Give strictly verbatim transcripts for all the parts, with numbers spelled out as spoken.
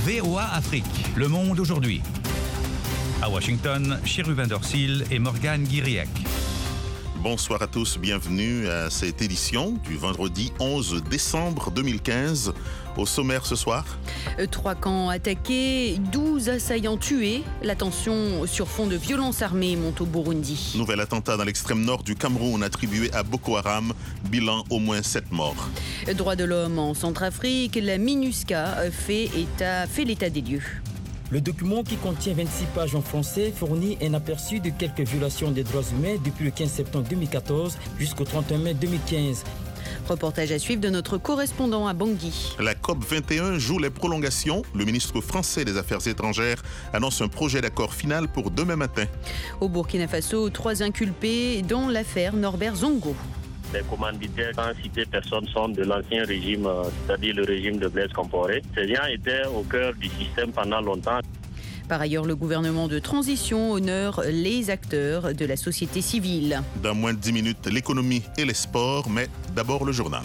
V O A Afrique, Le Monde aujourd'hui. À Washington, Chérubin Dorsil et Morgane Guiriec. Bonsoir à tous, bienvenue à cette édition du vendredi onze décembre deux mille quinze. Au sommaire ce soir, Trois camps attaqués, douze assaillants tués. La tension sur fond de violences armées monte au Burundi. Nouvel attentat dans l'extrême nord du Cameroun attribué à Boko Haram, bilan au moins sept morts. Droits de l'homme en Centrafrique, la MINUSCA fait, état, fait l'état des lieux. Le document, qui contient vingt-six pages en français, fournit un aperçu de quelques violations des droits humains depuis le quinze septembre deux mille quatorze jusqu'au trente et un mai deux mille quinze. Reportage à suivre de notre correspondant à Bangui. La COP vingt et un joue les prolongations. Le ministre français des Affaires étrangères annonce un projet d'accord final pour demain matin. Au Burkina Faso, trois inculpés dans l'affaire Norbert Zongo. Les commanditaires, sans citer personne, sont de l'ancien régime, c'est-à-dire le régime de Blaise Compaoré. Ces gens étaient au cœur du système pendant longtemps. Par ailleurs, le gouvernement de transition honore les acteurs de la société civile. Dans moins de dix minutes, l'économie et les sports, mais d'abord le journal.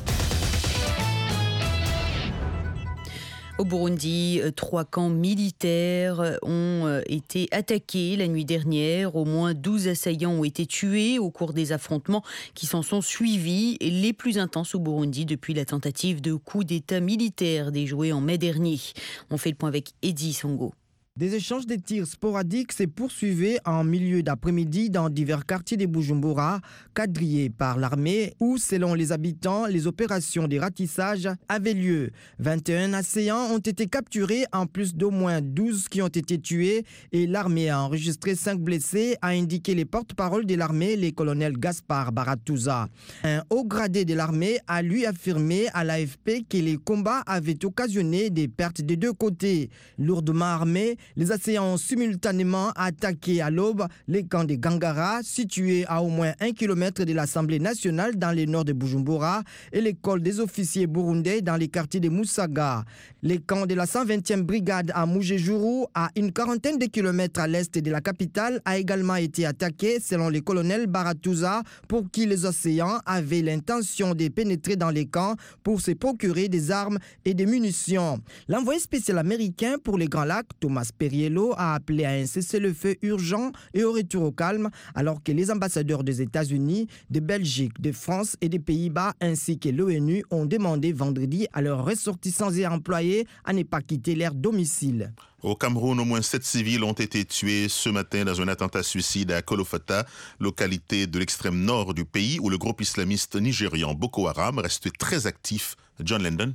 Au Burundi, trois camps militaires ont été attaqués la nuit dernière. Au moins douze assaillants ont été tués au cours des affrontements qui s'en sont suivis, les plus intenses au Burundi depuis la tentative de coup d'État militaire déjouée en mai dernier. On fait le point avec Eddy Songo. Des échanges de tirs sporadiques se poursuivaient en milieu d'après-midi dans divers quartiers de Bujumbura, quadrillés par l'armée, où, selon les habitants, les opérations de ratissage avaient lieu. vingt et un assaillants ont été capturés, en plus d'au moins douze qui ont été tués, et l'armée a enregistré cinq blessés, a indiqué les porte-parole de l'armée, le colonel Gaspard Baratuza. Un haut gradé de l'armée a lui affirmé à l'A F P que les combats avaient occasionné des pertes des deux côtés. Lourdement armés, les assaillants ont simultanément attaqué à l'aube les camps de Gangara, situés à au moins un kilomètre de l'Assemblée nationale dans le nord de Bujumbura, et l'école des officiers burundais dans les quartiers de Moussaga. Les camps de la cent vingtième brigade à Moujejuru, à une quarantaine de kilomètres à l'est de la capitale, a également été attaqué, selon le colonel Baratuza, pour qui les assaillants avaient l'intention de pénétrer dans les camps pour se procurer des armes et des munitions. L'envoyé spécial américain pour les Grands Lacs, Thomas Perriello, a appelé à un cessez-le-feu urgent et au retour au calme, alors que les ambassadeurs des États-Unis, de Belgique, de France et des Pays-Bas, ainsi que l'ONU, ont demandé vendredi à leurs ressortissants et employés à ne pas quitter leur domicile. Au Cameroun, au moins sept civils ont été tués ce matin dans un attentat suicide à Kolofata, localité de l'extrême nord du pays où le groupe islamiste nigérian Boko Haram reste très actif. John Lendon.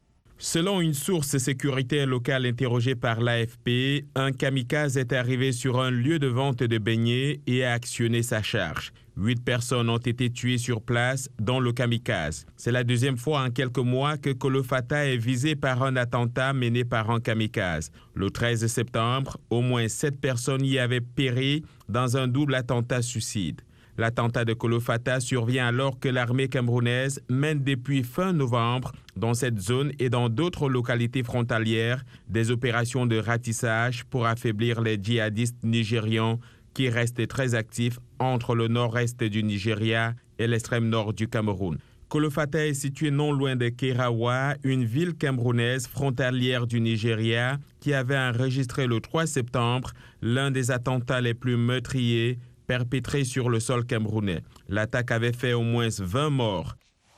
Selon une source sécuritaire locale interrogée par l'A F P, un kamikaze est arrivé sur un lieu de vente de beignets et a actionné sa charge. Huit personnes ont été tuées sur place, dont le kamikaze. C'est la deuxième fois en quelques mois que Kolofata est visé par un attentat mené par un kamikaze. Le treize septembre, au moins sept personnes y avaient péri dans un double attentat suicide. L'attentat de Kolofata survient alors que l'armée camerounaise mène depuis fin novembre, dans cette zone et dans d'autres localités frontalières, des opérations de ratissage pour affaiblir les djihadistes nigérians qui restent très actifs entre le nord-est du Nigeria et l'extrême nord du Cameroun. Kolofata est situé non loin de Kerawa, une ville camerounaise frontalière du Nigeria qui avait enregistré le trois septembre l'un des attentats les plus meurtriers perpétré sur le sol camerounais. L'attaque avait fait au moins vingt morts.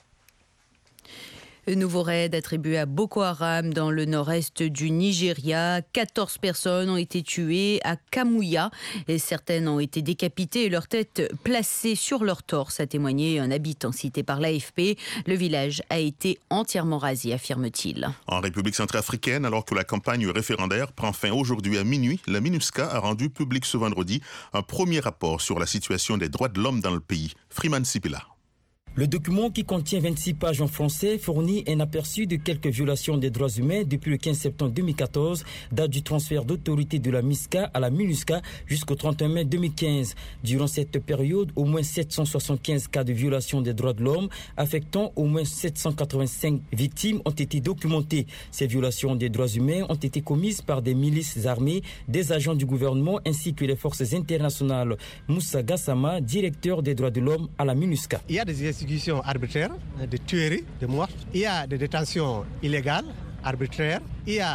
Un nouveau raid attribué à Boko Haram dans le nord-est du Nigeria. quatorze personnes ont été tuées à Kamouya. Et certaines ont été décapitées et leurs têtes placées sur leur torse, a témoigné un habitant cité par l'A F P. Le village a été entièrement rasé, affirme-t-il. En République centrafricaine, alors que la campagne référendaire prend fin aujourd'hui à minuit, la MINUSCA a rendu public ce vendredi un premier rapport sur la situation des droits de l'homme dans le pays. Freeman Sipila. Le document, qui contient vingt-six pages en français, fournit un aperçu de quelques violations des droits humains depuis le quinze septembre deux mille quatorze, date du transfert d'autorité de la MINUSCA à la MINUSCA jusqu'au trente et un mai deux mille quinze. Durant cette période, au moins sept cent soixante-quinze cas de violation des droits de l'homme, affectant au moins sept cent quatre-vingt-cinq victimes, ont été documentés. Ces violations des droits humains ont été commises par des milices armées, des agents du gouvernement ainsi que les forces internationales. Moussa Gassama, directeur des droits de l'homme à la MINUSCA. Il y a des exécutions arbitraires, de tueries, de morts. Il y a des détentions illégales, arbitraires. Il y a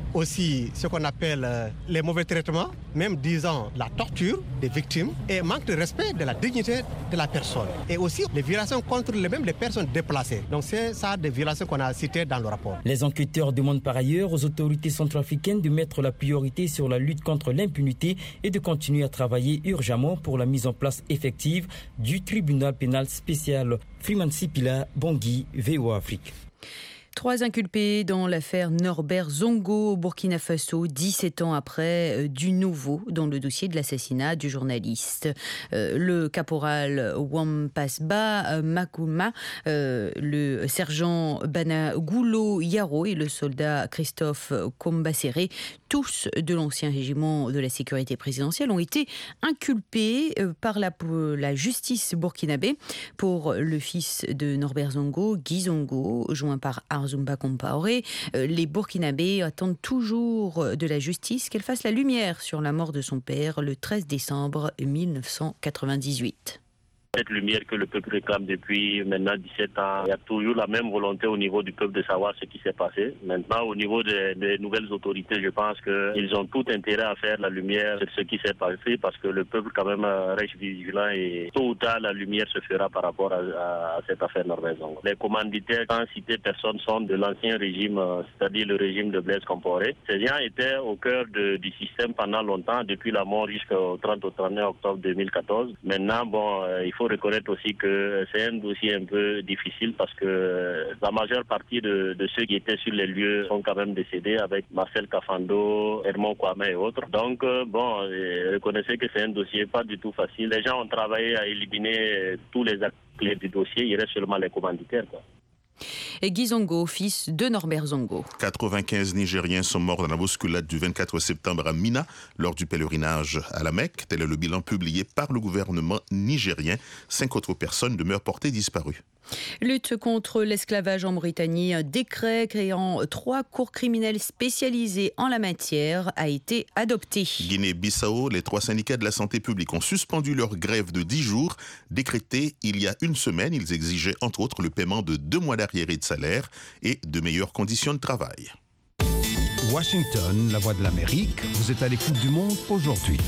aussi ce qu'on appelle euh, les mauvais traitements, même disons la torture des victimes et manque de respect de la dignité de la personne. Et aussi les violations contre les, même les personnes déplacées. Donc c'est ça des violations qu'on a citées dans le rapport. Les enquêteurs demandent par ailleurs aux autorités centrafricaines de mettre la priorité sur la lutte contre l'impunité et de continuer à travailler urgemment pour la mise en place effective du tribunal pénal spécial. Freeman Sipila, Bangui, V O A Afrique. Trois inculpés dans l'affaire Norbert Zongo au Burkina Faso, dix-sept ans après, euh, du nouveau dans le dossier de l'assassinat du journaliste. Euh, le caporal Wampasba euh, Makouma, euh, le sergent Bana Goulo Yaro et le soldat Christophe Kombasséré, tous de l'ancien régiment de la sécurité présidentielle, ont été inculpés euh, par la, la justice burkinabé pour le fils de Norbert Zongo, Guy Zongo, joint par Arzumba Compaoré. Les Burkinabés attendent toujours de la justice qu'elle fasse la lumière sur la mort de son père le treize décembre mille neuf cent quatre-vingt-dix-huit. Cette lumière que le peuple réclame depuis maintenant dix-sept ans, il y a toujours la même volonté au niveau du peuple de savoir ce qui s'est passé. Maintenant, au niveau des, des nouvelles autorités, je pense qu'ils ont tout intérêt à faire la lumière sur ce qui s'est passé parce que le peuple quand même reste vigilant et tôt ou tard la lumière se fera par rapport à, à, à cette affaire Norbert Zongo. Les commanditaires, sans citer personne, sont de l'ancien régime, c'est-à-dire le régime de Blaise Compaoré. Ces gens étaient au cœur de, du système pendant longtemps, depuis la mort jusqu'au trente au trente et un octobre deux mille quatorze. Maintenant, bon, euh, il faut reconnaître aussi que c'est un dossier un peu difficile parce que la majeure partie de, de ceux qui étaient sur les lieux sont quand même décédés avec Marcel Kafando, Hermon Kwame et autres. Donc, euh, bon, euh, reconnaissez que c'est un dossier pas du tout facile. Les gens ont travaillé à éliminer tous les actes clés du dossier, il reste seulement les commanditaires, quoi. Et Guy Zongo, fils de Norbert Zongo. quatre-vingt-quinze Nigériens sont morts dans la bousculade du vingt-quatre septembre à Mina lors du pèlerinage à la Mecque. Tel est le bilan publié par le gouvernement nigérien. Cinq autres personnes demeurent portées disparues. Lutte contre l'esclavage en Mauritanie, un décret créant trois cours criminelles spécialisées en la matière a été adopté. Guinée-Bissau, les trois syndicats de la santé publique ont suspendu leur grève de dix jours. Décrétée il y a une semaine, ils exigeaient entre autres le paiement de deux mois d'arriérés de salaire et de meilleures conditions de travail. Washington, la voix de l'Amérique, vous êtes à l'écoute du monde aujourd'hui.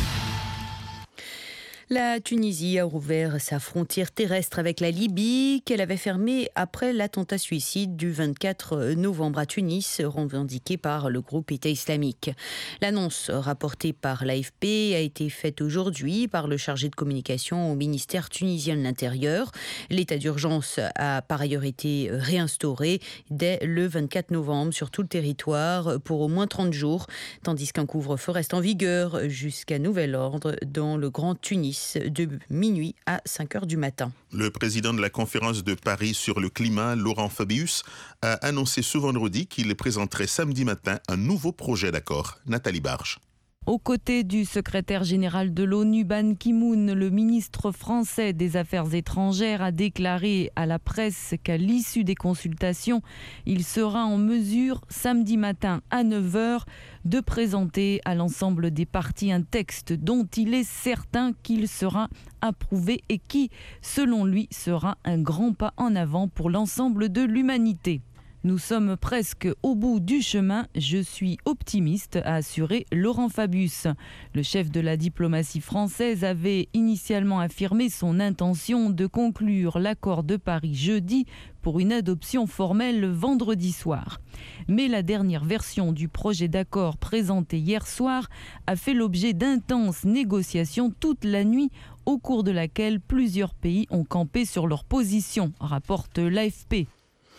La Tunisie a rouvert sa frontière terrestre avec la Libye qu'elle avait fermée après l'attentat suicide du vingt-quatre novembre à Tunis, revendiqué par le groupe État islamique. L'annonce rapportée par l'A F P a été faite aujourd'hui par le chargé de communication au ministère tunisien de l'Intérieur. L'état d'urgence a par ailleurs été réinstauré dès le vingt-quatre novembre sur tout le territoire pour au moins trente jours, tandis qu'un couvre-feu reste en vigueur jusqu'à nouvel ordre dans le Grand Tunis de minuit à cinq heures du matin. Le président de la conférence de Paris sur le climat, Laurent Fabius, a annoncé ce vendredi qu'il présenterait samedi matin un nouveau projet d'accord. Nathalie Barge. Aux côtés du secrétaire général de l'ONU, Ban Ki-moon, le ministre français des Affaires étrangères a déclaré à la presse qu'à l'issue des consultations, il sera en mesure, samedi matin à neuf heures, de présenter à l'ensemble des partis un texte dont il est certain qu'il sera approuvé et qui, selon lui, sera un grand pas en avant pour l'ensemble de l'humanité. Nous sommes presque au bout du chemin, je suis optimiste, a assuré Laurent Fabius. Le chef de la diplomatie française avait initialement affirmé son intention de conclure l'accord de Paris jeudi pour une adoption formelle vendredi soir. Mais la dernière version du projet d'accord présenté hier soir a fait l'objet d'intenses négociations toute la nuit, au cours de laquelle plusieurs pays ont campé sur leur position, rapporte l'A F P.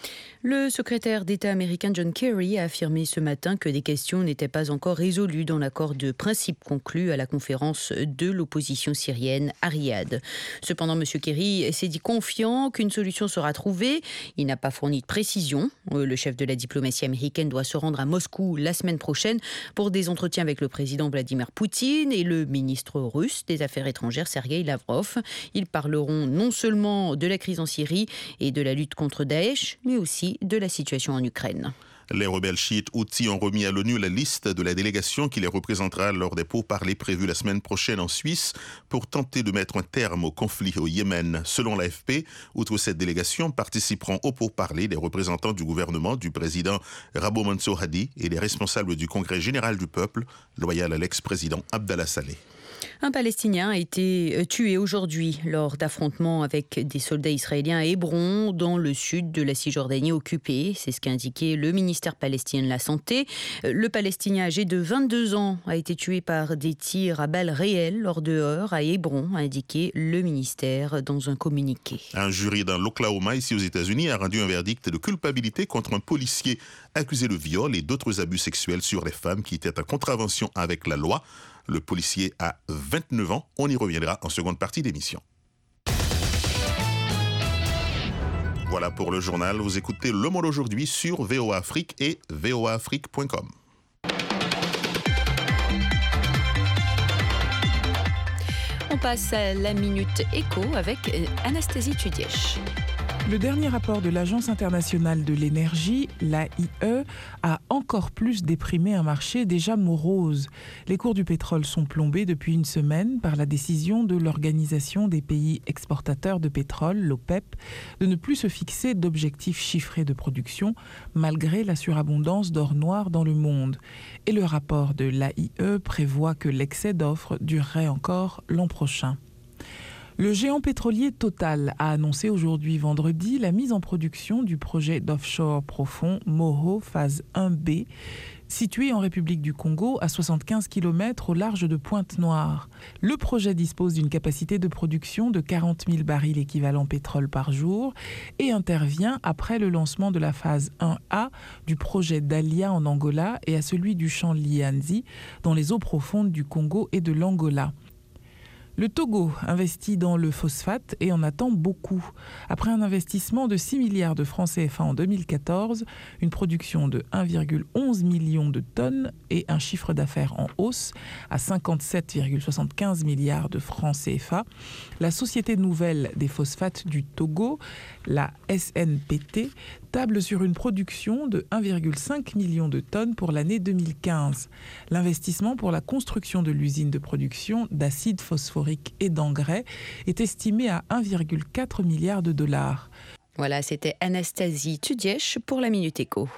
Le secrétaire d'État américain John Kerry a affirmé ce matin que des questions n'étaient pas encore résolues dans l'accord de principe conclu à la conférence de l'opposition syrienne à Riyad. Cependant, M. Kerry s'est dit confiant qu'une solution sera trouvée. Il n'a pas fourni de précision. Le chef de la diplomatie américaine doit se rendre à Moscou la semaine prochaine pour des entretiens avec le président Vladimir Poutine et le ministre russe des Affaires étrangères Sergueï Lavrov. Ils parleront non seulement de la crise en Syrie et de la lutte contre Daesh, mais aussi de la situation en Ukraine. Les rebelles chiites Houthis ont remis à l'ONU la liste de la délégation qui les représentera lors des pourparlers prévus la semaine prochaine en Suisse pour tenter de mettre un terme au conflit au Yémen. Selon l'A F P, outre cette délégation, participeront aux pourparlers des représentants du gouvernement du président Rabo Mansour Hadi et des responsables du Congrès général du peuple, loyal à l'ex-président Abdallah Saleh. Un Palestinien a été tué aujourd'hui lors d'affrontements avec des soldats israéliens à Hébron, dans le sud de la Cisjordanie occupée. C'est ce qu'a indiqué le ministère palestinien de la Santé. Le Palestinien âgé de vingt-deux ans a été tué par des tirs à balles réelles lors de heurts à Hébron, a indiqué le ministère dans un communiqué. Un jury dans l'Oklahoma, ici aux États-Unis, a rendu un verdict de culpabilité contre un policier accusé de viol et d'autres abus sexuels sur les femmes qui étaient en contravention avec la loi. Le policier a vingt-neuf ans. On y reviendra en seconde partie d'émission. Voilà pour le journal. Vous écoutez Le Monde aujourd'hui sur V O A Afrique et v o a afrique point com. On passe à la Minute Éco avec Anastasie Tudièche. Le dernier rapport de l'Agence internationale de l'énergie, l'A I E, a encore plus déprimé un marché déjà morose. Les cours du pétrole sont plombés depuis une semaine par la décision de l'Organisation des pays exportateurs de pétrole, l'OPEP, de ne plus se fixer d'objectifs chiffrés de production malgré la surabondance d'or noir dans le monde. Et le rapport de l'A I E prévoit que l'excès d'offres durerait encore l'an prochain. Le géant pétrolier Total a annoncé aujourd'hui vendredi la mise en production du projet d'offshore profond Moho phase un B, situé en République du Congo à soixante-quinze kilomètres au large de Pointe-Noire. Le projet dispose d'une capacité de production de quarante mille barils équivalent pétrole par jour et intervient après le lancement de la phase un A du projet Dahlia en Angola et à celui du champ Lianzi dans les eaux profondes du Congo et de l'Angola. Le Togo investit dans le phosphate et en attend beaucoup. Après un investissement de six milliards de francs C F A en deux mille quatorze, une production de un virgule onze million de tonnes et un chiffre d'affaires en hausse à cinquante-sept virgule soixante-quinze milliards de francs C F A, la Société nouvelle des phosphates du Togo, la S N P T, table sur une production de un virgule cinq million de tonnes pour l'année deux mille quinze. L'investissement pour la construction de l'usine de production d'acide phosphorique et d'engrais est estimé à un virgule quatre milliard de dollars. Voilà, c'était Anastasie Tudièche pour la Minute Éco.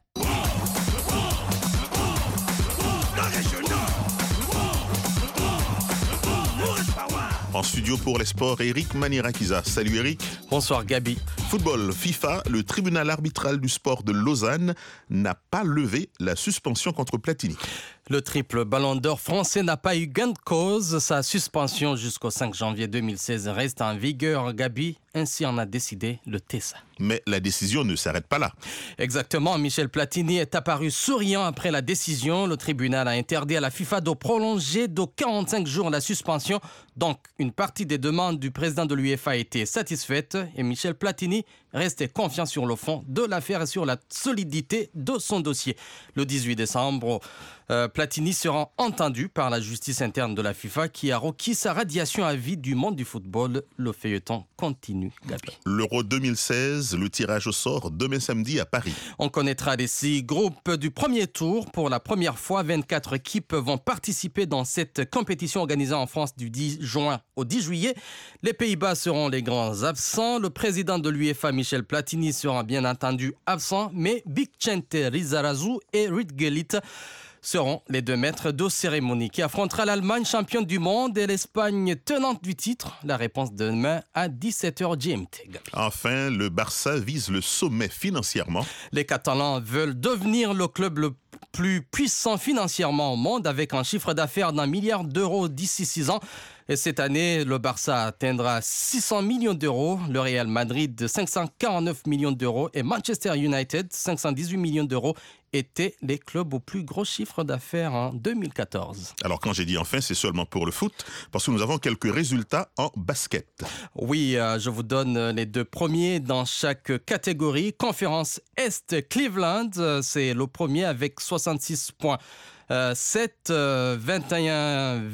En studio pour les sports, Eric Manirakiza. Salut Eric. Bonsoir Gabi. Football, FIFA, le tribunal arbitral du sport de Lausanne n'a pas levé la suspension contre Platini. Le triple ballon d'or français n'a pas eu gain de cause. Sa suspension jusqu'au cinq janvier deux mille seize reste en vigueur, Gabi. Ainsi en a décidé le T E S A. Mais la décision ne s'arrête pas là. Exactement. Michel Platini est apparu souriant après la décision. Le tribunal a interdit à la FIFA de prolonger de quarante-cinq jours la suspension. Donc, une partie des demandes du président de l'UEFA a été satisfaite et Michel Platini restait confiant sur le fond de l'affaire et sur la solidité de son dossier. Le dix-huit décembre, euh, Platini sera entendu par la justice interne de la FIFA qui a requis sa radiation à vie du monde du football. Le feuilleton continue, Gabi. L'Euro deux mille seize, le tirage au sort demain samedi à Paris. On connaîtra les six groupes du premier tour. Pour la première fois, vingt-quatre équipes vont participer dans cette compétition organisée en France du dix juin au dix juillet. Les Pays-Bas seront les grands absents. Le président de l'UEFA, Michel Platini, sera bien entendu absent, mais Bigchente Lizarazu et Ruud Gullit seront les deux maîtres de cérémonie qui affrontera l'Allemagne championne du monde et l'Espagne tenante du titre. La réponse demain à dix-sept heures G M T. Enfin, le Barça vise le sommet financièrement. Les Catalans veulent devenir le club le plus puissant financièrement au monde avec un chiffre d'affaires d'un milliard d'euros d'ici six ans. Et cette année, le Barça atteindra six cents millions d'euros, le Real Madrid cinq cent quarante-neuf millions d'euros et Manchester United cinq cent dix-huit millions d'euros étaient les clubs au plus gros chiffre d'affaires en deux mille quatorze. Alors quand j'ai dit enfin, c'est seulement pour le foot, parce que nous avons quelques résultats en basket. Oui, euh, je vous donne les deux premiers dans chaque catégorie. Conférence Est, Cleveland, euh, c'est le premier avec soixante-six virgule sept, euh, vingt et un victoires.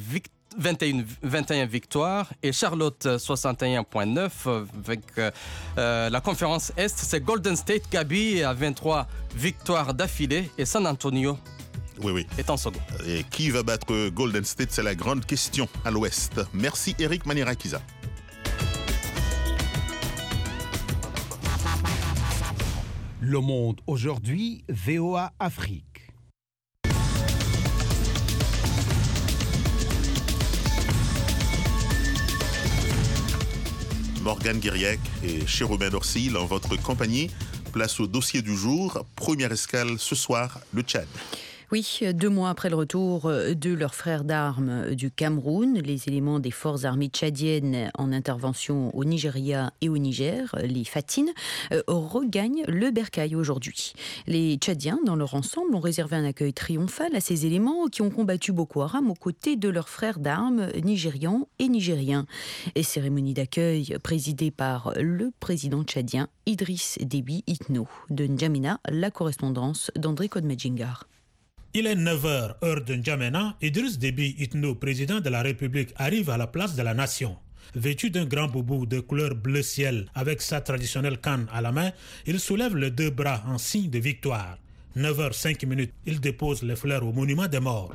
vingt et un victoires et Charlotte soixante et un virgule neuf avec euh, la conférence Est, c'est Golden State Gabi à vingt-trois victoires d'affilée et San Antonio oui, oui. est en second. Et qui va battre Golden State, c'est la grande question à l'Ouest. Merci Eric Manirakiza. Le Monde aujourd'hui, V O A Afrique. Morgane Guiriec et Chérubin Dorsil en votre compagnie. Place au dossier du jour. Première escale ce soir, le Tchad. Oui, deux mois après le retour de leurs frères d'armes du Cameroun, les éléments des forces armées tchadiennes en intervention au Nigeria et au Niger, les Fatines, regagnent le Bercail aujourd'hui. Les Tchadiens, dans leur ensemble, ont réservé un accueil triomphal à ces éléments qui ont combattu Boko Haram aux côtés de leurs frères d'armes nigérians et nigériens. Et cérémonie d'accueil présidée par le président tchadien Idriss Déby Itno. De N'Djamena, la correspondance d'André Kodmedjingar. Il est neuf heures, heure de N'Djamena. Idriss Déby Itno, président de la République, arrive à la place de la Nation. Vêtu d'un grand boubou de couleur bleu ciel, avec sa traditionnelle canne à la main, il soulève les deux bras en signe de victoire. neuf heures cinq minutes, il dépose les fleurs au monument des morts.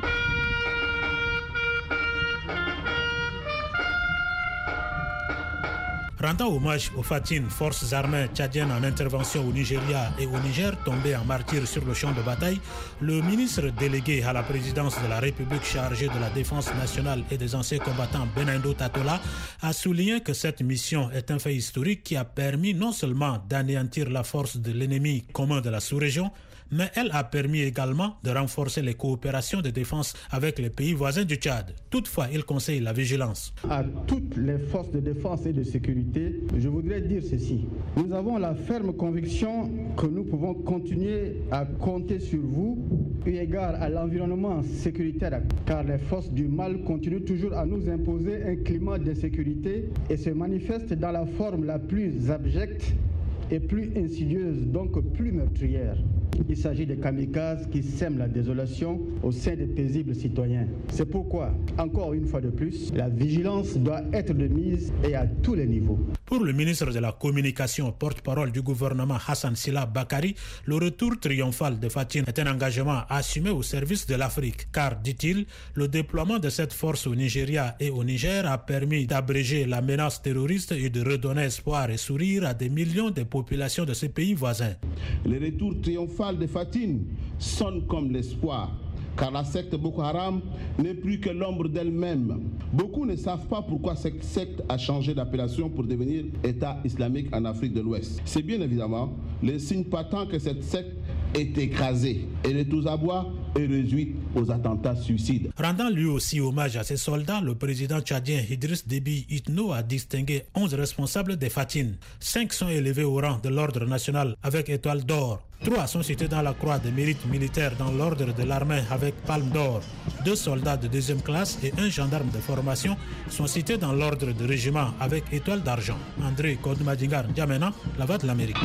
Rendant hommage aux Fatines, forces armées tchadiennes en intervention au Nigeria et au Niger, tombées en martyrs sur le champ de bataille, le ministre délégué à la présidence de la République chargé de la défense nationale et des anciens combattants Benaindo Tatola a souligné que cette mission est un fait historique qui a permis non seulement d'anéantir la force de l'ennemi commun de la sous-région, mais elle a permis également de renforcer les coopérations de défense avec les pays voisins du Tchad. Toutefois, il conseille la vigilance. À toutes les forces de défense et de sécurité, je voudrais dire ceci. Nous avons la ferme conviction que nous pouvons continuer à compter sur vous, eu égard à l'environnement sécuritaire, car les forces du mal continuent toujours à nous imposer un climat d'insécurité et se manifestent dans la forme la plus abjecte et plus insidieuse, donc plus meurtrière. Il s'agit de kamikazes qui sèment la désolation au sein des paisibles citoyens. C'est pourquoi, encore une fois de plus, la vigilance doit être de mise et à tous les niveaux. Pour le ministre de la Communication, porte-parole du gouvernement Hassan Sila Bakari, le retour triomphal de Fatine est un engagement assumé au service de l'Afrique. Car, dit-il, le déploiement de cette force au Nigeria et au Niger a permis d'abréger la menace terroriste et de redonner espoir et sourire à des millions de populations de ces pays voisins. Le retour triomphal de Fatine sonne comme l'espoir, car la secte Boko Haram n'est plus que l'ombre d'elle-même. Beaucoup ne savent pas pourquoi cette secte a changé d'appellation pour devenir État islamique en Afrique de l'Ouest. C'est bien évidemment le signe patent que cette secte est écrasée et de tous abois est réduite aux attentats suicides. Rendant lui aussi hommage à ses soldats, le président tchadien Idriss Déby Itno a distingué onze responsables des Fatines. Cinq sont élevés au rang de l'ordre national avec étoile d'or. Trois sont cités dans la croix des mérites militaires dans l'ordre de l'armée avec palme d'or. Deux soldats de deuxième classe et un gendarme de formation sont cités dans l'ordre de régiment avec étoile d'argent. André Kodmadingar N'Djamena, la Voix de l'Amérique.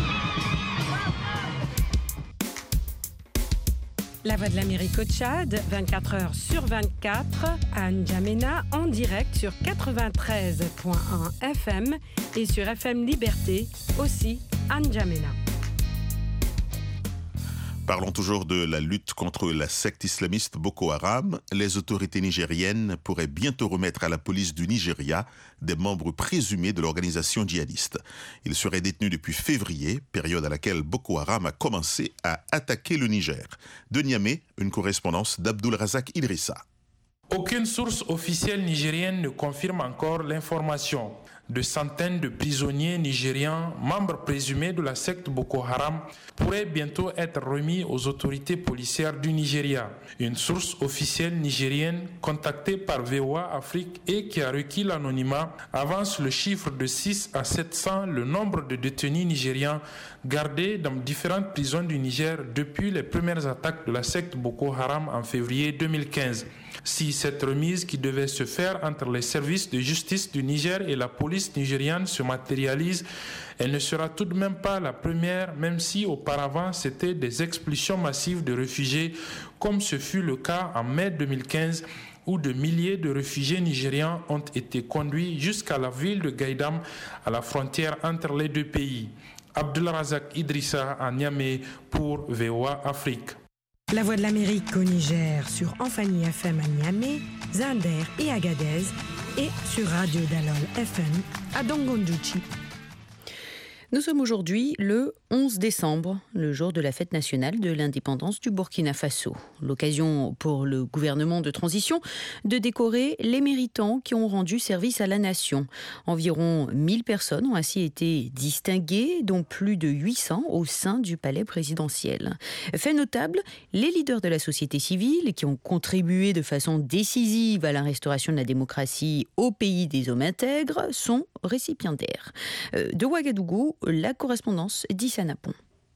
La Voix de l'Amérique au Tchad, vingt-quatre heures sur vingt-quatre, à N'Djamena, en direct sur quatre-vingt-treize virgule un F M et sur F M Liberté, aussi à N'Djamena. Parlons toujours de la lutte contre la secte islamiste Boko Haram. Les autorités nigériennes pourraient bientôt remettre à la police du Nigeria des membres présumés de l'organisation djihadiste. Ils seraient détenus depuis février, période à laquelle Boko Haram a commencé à attaquer le Niger. De Niamey, une correspondance d'Abdul Razak Idrissa. Aucune source officielle nigérienne ne confirme encore l'information. De centaines de prisonniers nigérians, membres présumés de la secte Boko Haram, pourraient bientôt être remis aux autorités policières du Nigeria. Une source officielle nigérienne contactée par V O A Afrique et qui a requis l'anonymat avance le chiffre de six à sept cents le nombre de détenus nigérians gardés dans différentes prisons du Niger depuis les premières attaques de la secte Boko Haram en février deux mille quinze. Si cette remise qui devait se faire entre les services de justice du Niger et la police nigériane se matérialise, elle ne sera tout de même pas la première, même si auparavant c'était des expulsions massives de réfugiés, comme ce fut le cas en mai deux mille quinze, où de milliers de réfugiés nigérians ont été conduits jusqu'à la ville de Gaïdam, à la frontière entre les deux pays. Abdulrazak Idrissa à Niamey pour V O A Afrique. La Voix de l'Amérique au Niger sur Amphani F M à Niamey, Zander et Agadez et sur Radio Dalol F M à Dongondouchi. Nous sommes aujourd'hui le onze décembre, le jour de la fête nationale de l'indépendance du Burkina Faso. L'occasion pour le gouvernement de transition de décorer les méritants qui ont rendu service à la nation. Environ mille personnes ont ainsi été distinguées, dont plus de huit cents au sein du palais présidentiel. Fait notable, les leaders de la société civile qui ont contribué de façon décisive à la restauration de la démocratie au pays des hommes intègres sont récipiendaires. De Ouagadougou, la correspondance d'Issa Napon.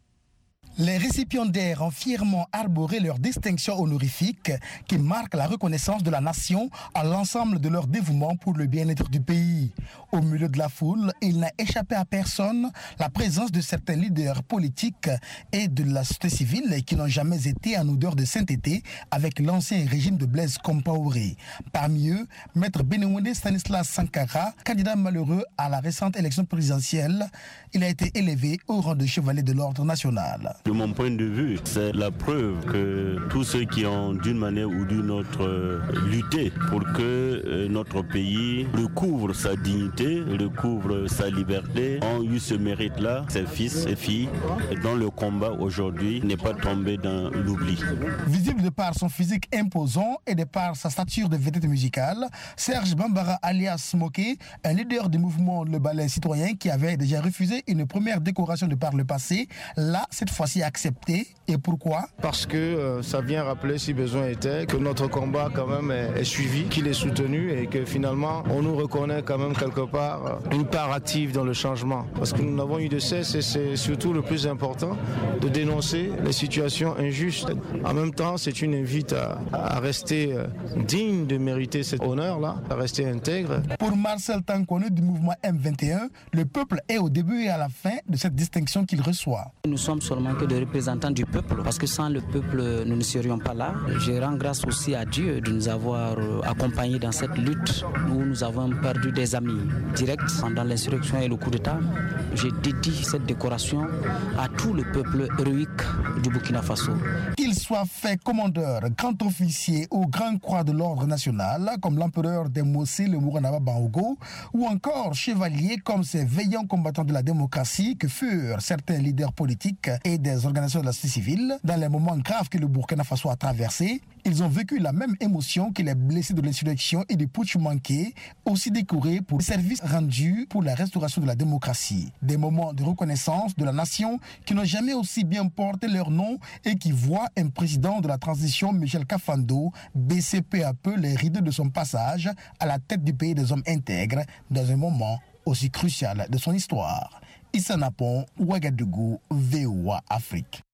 Les récipiendaires ont fièrement arboré leur distinction honorifique qui marque la reconnaissance de la nation à l'ensemble de leur dévouement pour le bien-être du pays. Au milieu de la foule, il n'a échappé à personne la présence de certains leaders politiques et de la société civile qui n'ont jamais été en odeur de sainteté avec l'ancien régime de Blaise Compaoré. Parmi eux, Maître Bénéwendé Stanislas Sankara, candidat malheureux à la récente élection présidentielle, il a été élevé au rang de chevalier de l'ordre national. De mon point de vue, c'est la preuve que tous ceux qui ont d'une manière ou d'une autre lutté pour que notre pays recouvre sa dignité, recouvre sa liberté, ont eu ce mérite-là, ces fils et filles, dont le combat aujourd'hui n'est pas tombé dans l'oubli. Visible de par son physique imposant et de par sa stature de vedette musicale, Serge Bambara alias Moké, un leader du mouvement Le Ballet Citoyen qui avait déjà refusé une première décoration de par le passé, là, cette fois-ci accepté. Et pourquoi? Parce que euh, ça vient rappeler, si besoin était, que notre combat quand même est, est suivi, qu'il est soutenu et que finalement on nous reconnaît quand même quelque part une part active dans le changement. Parce que nous n'avons eu de cesse, et c'est surtout le plus important, de dénoncer les situations injustes. En même temps, c'est une invite à, à rester digne de mériter cet honneur-là, à rester intègre. Pour Marcel Tankono du mouvement M vingt et un, le peuple est au début et à la fin de cette distinction qu'il reçoit. Nous sommes seulement que des représentants du peuple, parce que sans le peuple, nous ne serions pas là. Je rends grâce aussi à Dieu de nous avoir accompagnés dans cette lutte où nous avons perdu des amis directs pendant l'insurrection et le coup d'État. Je dédie cette décoration à tout le peuple héroïque du Burkina Faso. Qu'il soit fait commandeur, grand officier ou grand croix de l'ordre national, comme l'empereur des Mossé, le Mouranaba Bangogo, ou encore chevalier comme ces veillants combattants de la démocratie que furent certains leaders politiques et des organisations de la société civile, dans les moments graves que le Burkina Faso a traversés, ils ont vécu la même émotion que les blessés de l'insurrection et du putsch manqué, aussi décorés pour les services rendus pour la restauration de la démocratie. Des moments de reconnaissance de la nation qui n'ont jamais aussi bien porté leur nom et qui voient un président de la transition, Michel Kafando, baisser peu à peu les rideaux de son passage à la tête du pays des hommes intègres dans un moment aussi crucial de son histoire. Issa Napon, Ouagadougou, V O A Afrique.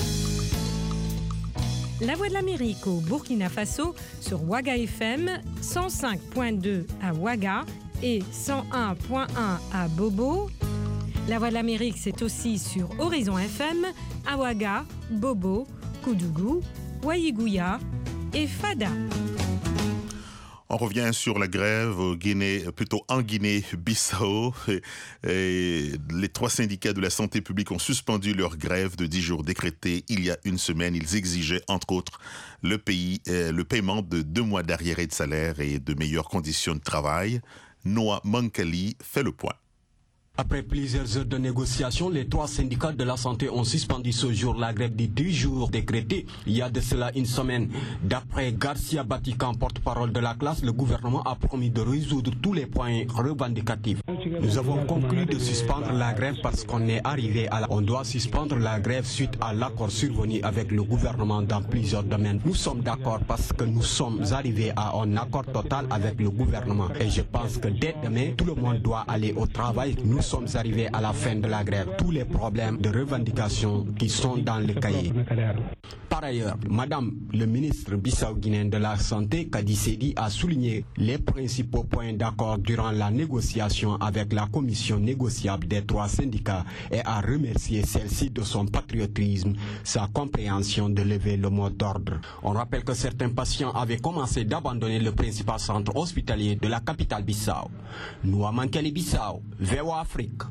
La Voix de l'Amérique au Burkina Faso sur Ouaga F M, cent cinq virgule deux à Ouaga et cent un virgule un à Bobo. La Voix de l'Amérique, c'est aussi sur Horizon F M, à Ouaga, Bobo, Koudougou, Ouaïgouya et Fada. On revient sur la grève au Guinée, plutôt en Guinée-Bissau. Et, et les trois syndicats de la santé publique ont suspendu leur grève de dix jours décrétée il y a une semaine. Ils exigeaient, entre autres, le, pays, euh, le paiement de deux mois d'arriérés de salaire et de meilleures conditions de travail. Noah Mankali fait le point. Après plusieurs heures de négociations, les trois syndicats de la santé ont suspendu ce jour la grève de dix jours décrétée il y a de cela une semaine. D'après Garcia Batican, porte-parole de la classe, le gouvernement a promis de résoudre tous les points revendicatifs. Nous avons conclu de suspendre la grève parce qu'on est arrivé à la... On doit suspendre la grève suite à l'accord survenu avec le gouvernement dans plusieurs domaines. Nous sommes d'accord parce que nous sommes arrivés à un accord total avec le gouvernement. Et je pense que dès demain, tout le monde doit aller au travail. Nous sommes arrivés à la fin de la grève. Tous les problèmes de revendication qui sont dans le cahier. Par ailleurs, Madame le ministre bissau-guinéen de la Santé, Kadi Sedi, a souligné les principaux points d'accord durant la négociation avec la commission négociable des trois syndicats et a remercié celle-ci de son patriotisme, sa compréhension de lever le mot d'ordre. On rappelle que certains patients avaient commencé d'abandonner le principal centre hospitalier de la capitale Bissau. Noua Mankeli Bissau, V O A Afrique.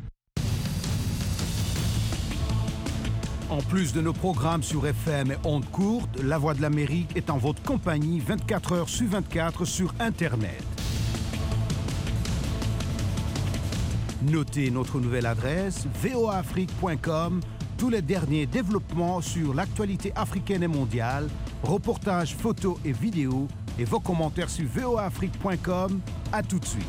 En plus de nos programmes sur F M et ondes courtes, La Voix de l'Amérique est en votre compagnie vingt-quatre heures sur vingt-quatre sur Internet. Notez notre nouvelle adresse v o a afrique point com, tous les derniers développements sur l'actualité africaine et mondiale, reportages, photos et vidéos, et vos commentaires sur v o a afrique point com. À tout de suite.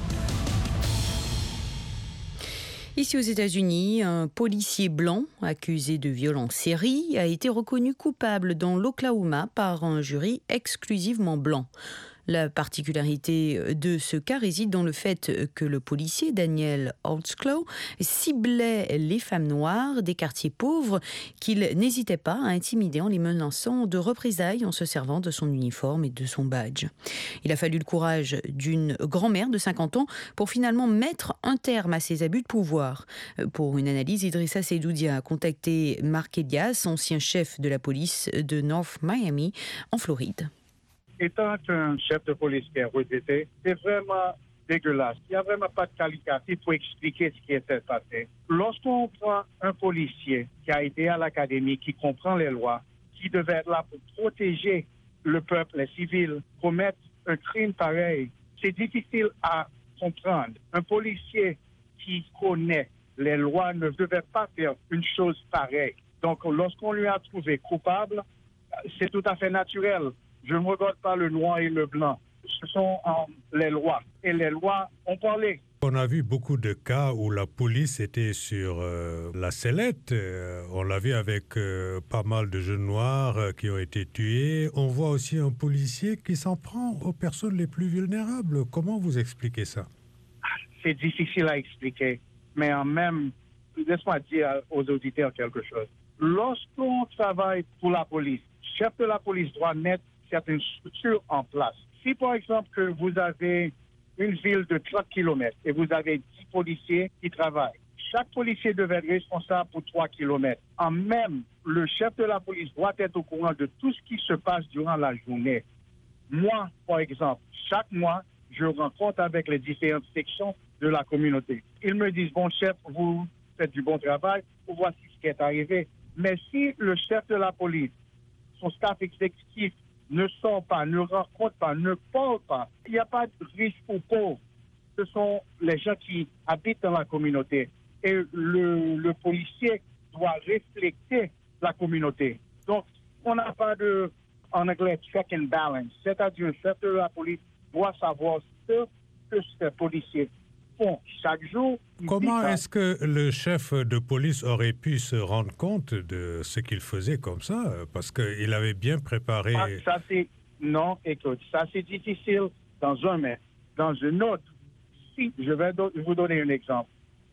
Ici aux États-Unis, un policier blanc accusé de viol en série a été reconnu coupable dans l'Oklahoma par un jury exclusivement blanc. La particularité de ce cas réside dans le fait que le policier Daniel Holtzclaw ciblait les femmes noires des quartiers pauvres qu'il n'hésitait pas à intimider en les menaçant de représailles en se servant de son uniforme et de son badge. Il a fallu le courage d'une grand-mère de cinquante ans pour finalement mettre un terme à ces abus de pouvoir. Pour une analyse, Idrissa Sedoudia a contacté Mark Elias, ancien chef de la police de North Miami, en Floride. Étant un chef de police qui est retraité, c'est vraiment dégueulasse. Il n'y a vraiment pas de qualificatif pour expliquer ce qui était passé. Lorsqu'on prend un policier qui a été à l'académie, qui comprend les lois, qui devait être là pour protéger le peuple, les civils, commettre un crime pareil, c'est difficile à comprendre. Un policier qui connaît les lois ne devait pas faire une chose pareille. Donc, lorsqu'on lui a trouvé coupable, c'est tout à fait naturel. Je ne regarde pas le noir et le blanc. Ce sont euh, les lois. Et les lois ont parlé. On a vu beaucoup de cas où la police était sur euh, la sellette. Euh, on l'a vu avec euh, pas mal de jeunes noirs euh, qui ont été tués. On voit aussi un policier qui s'en prend aux personnes les plus vulnérables. Comment vous expliquez ça? C'est difficile à expliquer. Mais en même, laisse-moi dire aux auditeurs quelque chose. Lorsqu'on travaille pour la police, le chef de la police doit mettre certaines structures en place. Si, par exemple, que vous avez une ville de trente kilomètres et vous avez dix policiers qui travaillent, chaque policier devait être responsable pour trois kilomètres. En même, le chef de la police doit être au courant de tout ce qui se passe durant la journée. Moi, par exemple, chaque mois, je rencontre avec les différentes sections de la communauté. Ils me disent, bon chef, vous faites du bon travail, voici ce qui est arrivé. Mais si le chef de la police, son staff exécutif, ne sort pas, ne rencontre pas, ne parle pas, il n'y a pas de riches ou pauvres. Ce sont les gens qui habitent dans la communauté. Et le, le policier doit refléter la communauté. Donc, on n'a pas de, en anglais, check and balance. C'est-à-dire, le chef de la police doit savoir ce que ces policiers font chaque jour. Comment est-ce que le chef de police aurait pu se rendre compte de ce qu'il faisait comme ça? Parce qu'il avait bien préparé... Ah, ça c'est... Non, écoute, ça c'est difficile dans un mais dans un autre. Si, je vais do- vous donner un exemple.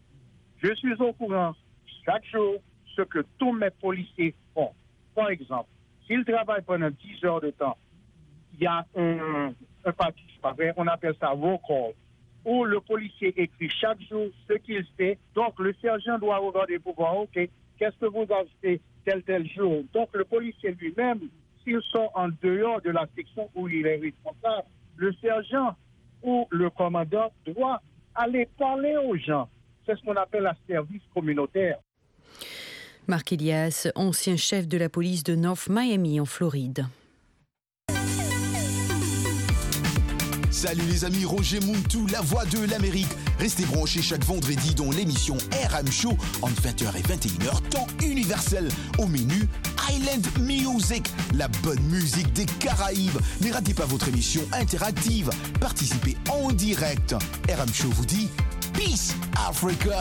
Je suis au courant chaque jour ce que tous mes policiers font. Par exemple, s'ils travaillent pendant dix heures de temps, il y a un, un papier, on appelle ça roll call, où le policier écrit chaque jour ce qu'il fait. Donc, le sergent doit regarder pour voir, OK, qu'est-ce que vous avez fait tel, tel jour. Donc, le policier lui-même, s'ils sont en dehors de la section où il est responsable, le sergent ou le commandant doit aller parler aux gens. C'est ce qu'on appelle un service communautaire. Mark Elias, ancien chef de la police de North Miami en Floride. Salut les amis, Roger Muntu, la voix de l'Amérique. Restez branchés chaque vendredi dans l'émission R M Show entre vingt heures et vingt et une heures, temps universel. Au menu, Island Music, la bonne musique des Caraïbes. Ne ratez pas votre émission interactive. Participez en direct. R M Show vous dit Peace Africa.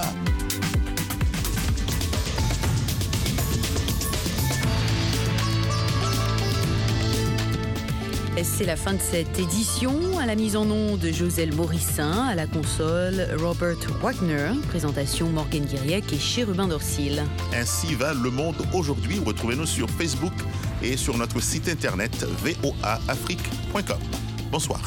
C'est la fin de cette édition. À la mise en onde de Joselle Morissin, à la console Robert Wagner, présentation Morgan Guiriec et Chérubin Dorsil. Ainsi va Le Monde aujourd'hui. Retrouvez-nous sur Facebook et sur notre site internet v o a afrique point com. Bonsoir.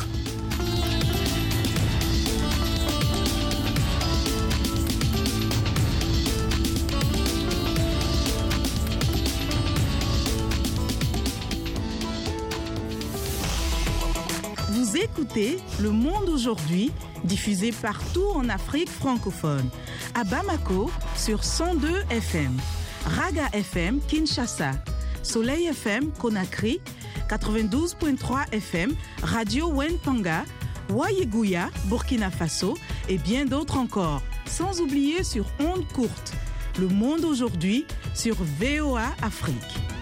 Vous écoutez Le Monde aujourd'hui, diffusé partout en Afrique francophone. À Bamako, sur cent deux F M. Raga F M, Kinshasa. Soleil F M, Conakry. quatre-vingt-douze virgule trois F M. Radio Wentanga. Wayeguya, Burkina Faso. Et bien d'autres encore. Sans oublier sur ondes courtes. Le Monde aujourd'hui, sur V O A Afrique.